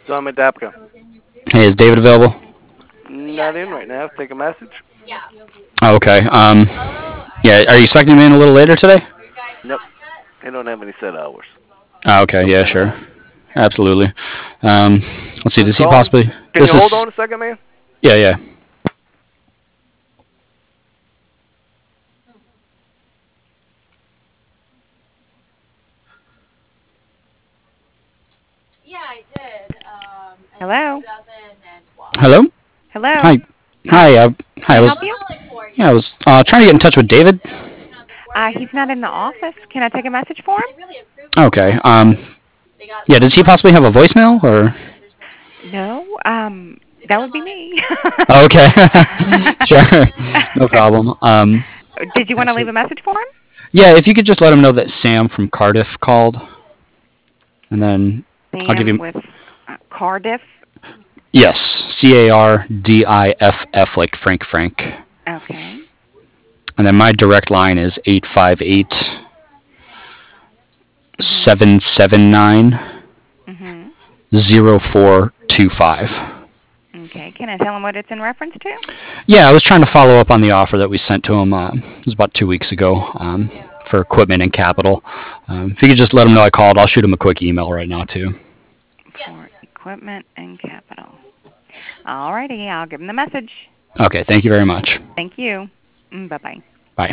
Tom Adapka. Hey, is David available? Not in right now. Take a message. Oh, okay. Yeah, are you expecting him in a little later today? Nope. They don't have any set hours. Oh, okay, Don't yeah, plan on sure. it. Absolutely. Um, let's see, Who's does he calling? possibly... Can you This hold is... on a second, man? Yeah, yeah. Hello? Hello? Hello? Hi. Hi, Can hi, I I was... help you? Yeah, I was trying to get in touch with David. He's not in the office. Can I take a message for him? Okay, yeah, does he possibly have a voicemail, or... No. That would be me. Oh, okay. Sure. No problem. Did you want to leave So, a message for him? yeah, if you could just let him know that Sam from Cardiff called, and then I'll give Sam you... with Cardiff. Yes, Cardiff, like Frank. Okay. And then my direct line is 858 Mhm. 779 Mhm. 0425. Okay. Can I tell him what it's in reference to? Yeah, I was trying to follow up on the offer that we sent to him. It was about 2 weeks ago for equipment and capital. If you could just let him know I called, I'll shoot him a quick email right now, too. For equipment and capital. Alrighty. I'll give him the message. Okay, thank you very much. Thank you. Bye bye. Bye.